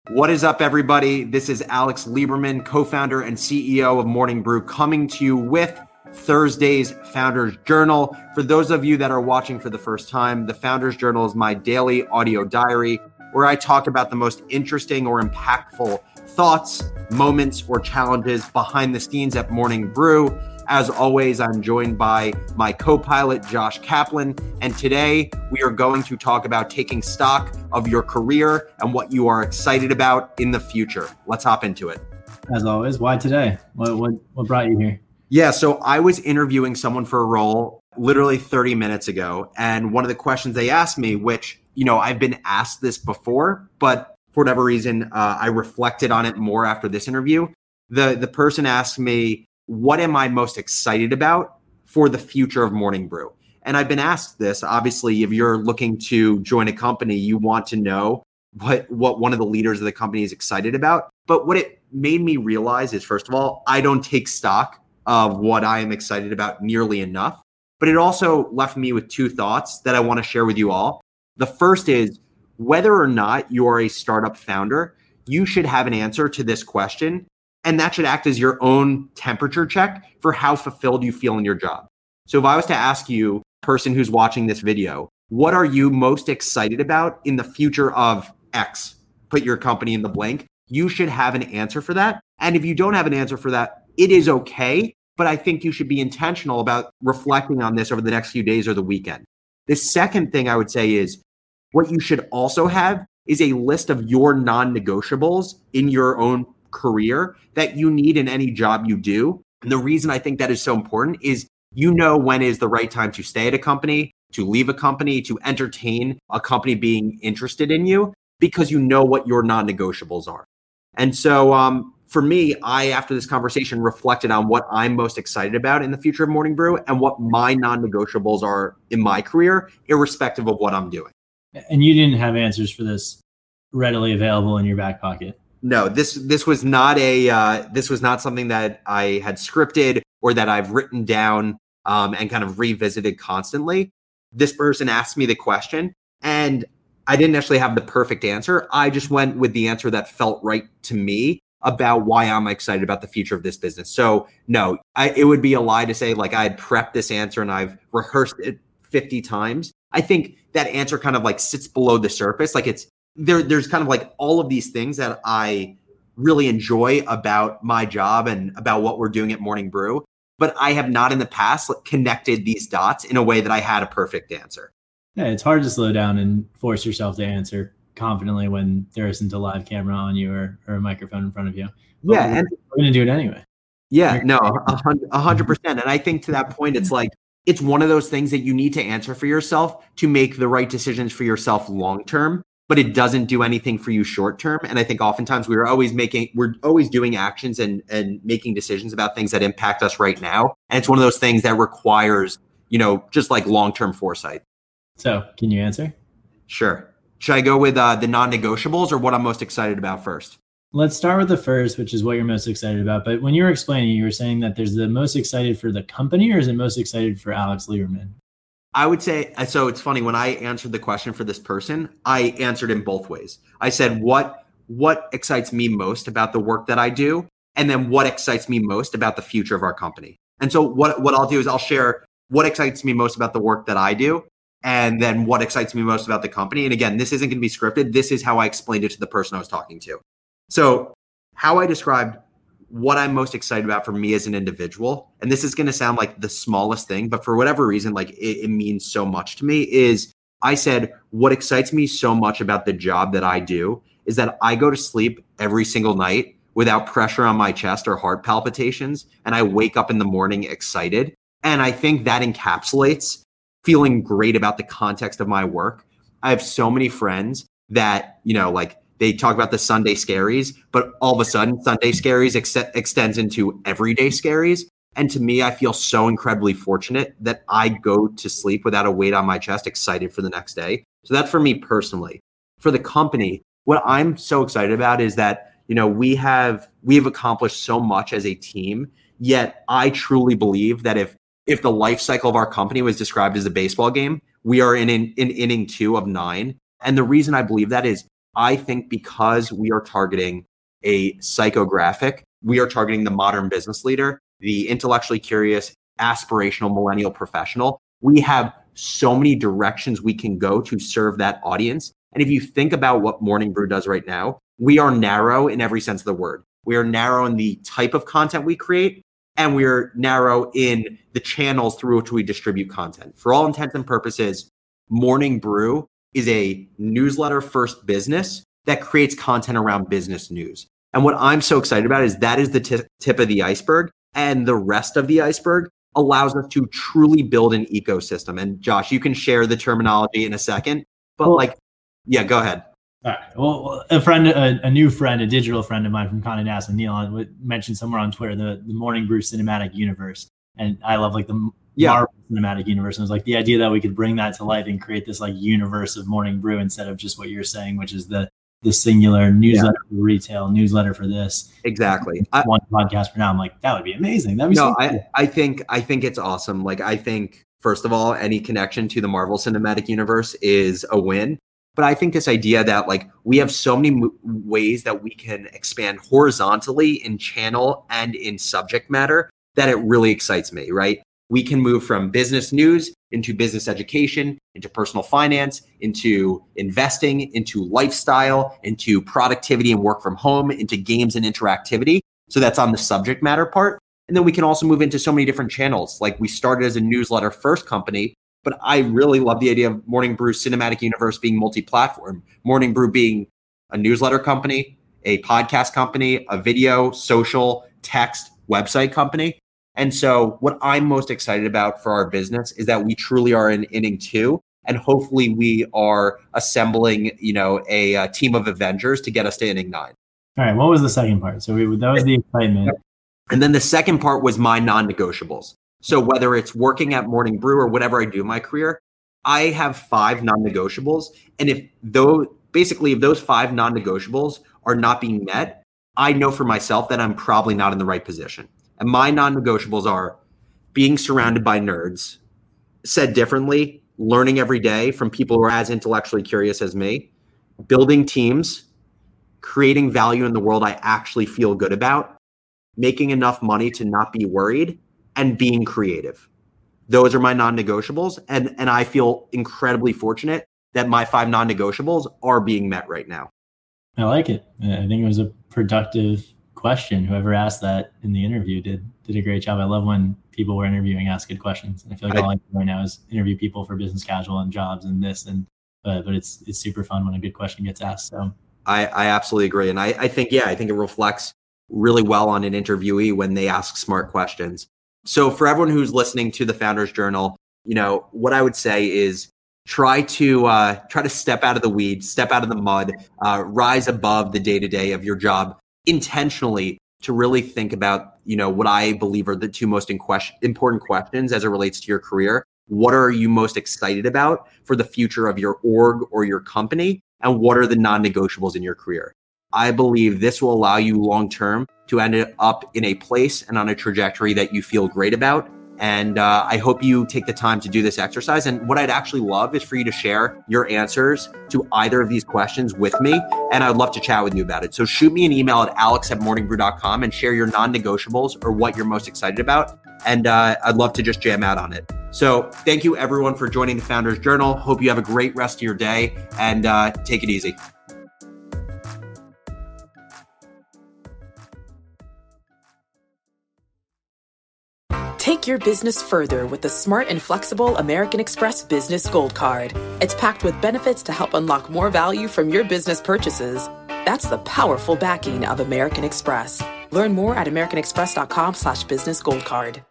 What is up, everybody? This is Alex Lieberman, co-founder and CEO of Morning Brew, coming to you with Thursday's Founders Journal. For those of you that are watching for the first time, the Founders Journal is my daily audio diary where I talk about the most interesting or impactful thoughts, moments, or challenges behind the scenes at Morning Brew. As always, I'm joined by my co-pilot, Josh Kaplan, and today we are going to talk about taking stock of your career and what you are excited about in the future. Let's hop into it. As always, why today? What brought you here? Yeah, so I was interviewing someone for a role literally 30 minutes ago, and one of the questions they asked me, which, I've been asked this before, but for whatever reason, I reflected on it more after this interview. The person asked me, what am I most excited about for the future of Morning Brew? And I've been asked this. Obviously, if you're looking to join a company, you want to know what one of the leaders of the company is excited about. But what it made me realize is, first of all, I don't take stock of what I am excited about nearly enough. But it also left me with two thoughts that I want to share with you all. The first is, whether or not you are a startup founder, you should have an answer to this question. And that should act as your own temperature check for how fulfilled you feel in your job. So if I was to ask you, person who's watching this video, what are you most excited about in the future of X? Put your company in the blank. You should have an answer for that. And if you don't have an answer for that, it is okay. But I think you should be intentional about reflecting on this over the next few days or the weekend. The second thing I would say is, what you should also have is a list of your non-negotiables in your own career that you need in any job you do. And the reason I think that is so important is when is the right time to stay at a company, to leave a company, to entertain a company being interested in you, because you know what your non-negotiables are. And so for me, after this conversation, reflected on what I'm most excited about in the future of Morning Brew and what my non-negotiables are in my career, irrespective of what I'm doing. And you didn't have answers for this readily available in your back pocket? No, this was not something that I had scripted or that I've written down and kind of revisited constantly. This person asked me the question and I didn't actually have the perfect answer. I just went with the answer that felt right to me about why I'm excited about the future of this business. So no, it would be a lie to say like I had prepped this answer and I've rehearsed it 50 times. I think that answer kind of like sits below the surface. Like there's kind of like all of these things that I really enjoy about my job and about what we're doing at Morning Brew, but I have not in the past connected these dots in a way that I had a perfect answer. Yeah, it's hard to slow down and force yourself to answer confidently when there isn't a live camera on you or a microphone in front of you. But and we're going to do it anyway. Yeah, no, 100%. And I think to that point, it's like, it's one of those things that you need to answer for yourself to make the right decisions for yourself long-term. But it doesn't do anything for you short term. And I think oftentimes we're always doing actions and making decisions about things that impact us right now. And it's one of those things that requires, just like long-term foresight. So can you answer? Sure. Should I go with the non-negotiables or what I'm most excited about first? Let's start with the first, which is what you're most excited about. But when you were explaining, you were saying that there's the most excited for the company, or is it most excited for Alex Lieberman? I would say, so it's funny, when I answered the question for this person, I answered in both ways. I said, what excites me most about the work that I do? And then what excites me most about the future of our company? And so what I'll do is I'll share what excites me most about the work that I do, and then what excites me most about the company. And again, this isn't going to be scripted. This is how I explained it to the person I was talking to. So how I described what I'm most excited about for me as an individual, and this is going to sound like the smallest thing, but for whatever reason, like it means so much to me, is I said, what excites me so much about the job that I do is that I go to sleep every single night without pressure on my chest or heart palpitations. And I wake up in the morning excited. And I think that encapsulates feeling great about the context of my work. I have so many friends that, they talk about the Sunday scaries, but all of a sudden Sunday scaries extends into everyday scaries. And to me, I feel so incredibly fortunate that I go to sleep without a weight on my chest, excited for the next day. So that's for me personally. For the company, what I'm so excited about is that, we have accomplished so much as a team, yet I truly believe that if the life cycle of our company was described as a baseball game, we are in inning 2 of 9. And the reason I believe that is I think because we are targeting a psychographic, we are targeting the modern business leader, the intellectually curious, aspirational millennial professional. We have so many directions we can go to serve that audience. And if you think about what Morning Brew does right now, we are narrow in every sense of the word. We are narrow in the type of content we create, and we're narrow in the channels through which we distribute content. For all intents and purposes, Morning Brew is a newsletter first business that creates content around business news. And what I'm so excited about is that is the tip of the iceberg, and the rest of the iceberg allows us to truly build an ecosystem. And Josh, you can share the terminology in a second, but yeah, go ahead. All right. Well, a new friend, a digital friend of mine from Condé Nast, Neil, mentioned somewhere on Twitter the Morning Brew cinematic universe, and I love like the Marvel cinematic universe. And it was like the idea that we could bring that to life and create this like universe of Morning Brew instead of just what you're saying, which is the singular newsletter for retail, newsletter for this. Exactly. One podcast for now. I'm like, that would be amazing. That'd be so cool. I think it's awesome. Like, I think first of all, any connection to the Marvel Cinematic Universe is a win. But I think this idea that like we have so many ways that we can expand horizontally in channel and in subject matter that it really excites me, right? We can move from business news into business education, into personal finance, into investing, into lifestyle, into productivity and work from home, into games and interactivity. So that's on the subject matter part. And then we can also move into so many different channels. Like we started as a newsletter first company, but I really love the idea of Morning Brew Cinematic Universe being multi-platform. Morning Brew being a newsletter company, a podcast company, a video, social, text, website company. And so what I'm most excited about for our business is that we truly are in inning 2. And hopefully we are assembling, a team of Avengers to get us to inning 9. All right. What was the second part? So that was the excitement. And then the second part was my non-negotiables. So whether it's working at Morning Brew or whatever I do in my career, I have 5 non-negotiables. And if those 5 non-negotiables are not being met, I know for myself that I'm probably not in the right position. And my non-negotiables are being surrounded by nerds, said differently, learning every day from people who are as intellectually curious as me, building teams, creating value in the world I actually feel good about, making enough money to not be worried, and being creative. Those are my non-negotiables. And I feel incredibly fortunate that my 5 non-negotiables are being met right now. I like it. I think it was a productive question. Whoever asked that in the interview did a great job. I love when people we're interviewing ask good questions. And I feel like all I do right now is interview people for business casual and jobs and this. But it's super fun when a good question gets asked. So I absolutely agree. And I think it reflects really well on an interviewee when they ask smart questions. So for everyone who's listening to the Founders Journal, what I would say is try to step out of the weeds, step out of the mud, rise above the day-to-day of your job intentionally to really think about, what I believe are the 2 most important questions as it relates to your career. What are you most excited about for the future of your org or your company? And what are the non-negotiables in your career? I believe this will allow you long-term to end up in a place and on a trajectory that you feel great about. And I hope you take the time to do this exercise. And what I'd actually love is for you to share your answers to either of these questions with me. And I'd love to chat with you about it. So shoot me an email at alex@morningbrew.com and share your non-negotiables or what you're most excited about. And I'd love to just jam out on it. So thank you everyone for joining the Founders Journal. Hope you have a great rest of your day and take it easy. Take your business further with the smart and flexible American Express Business Gold Card. It's packed with benefits to help unlock more value from your business purchases. That's the powerful backing of American Express. Learn more at americanexpress.com/businessgoldcard.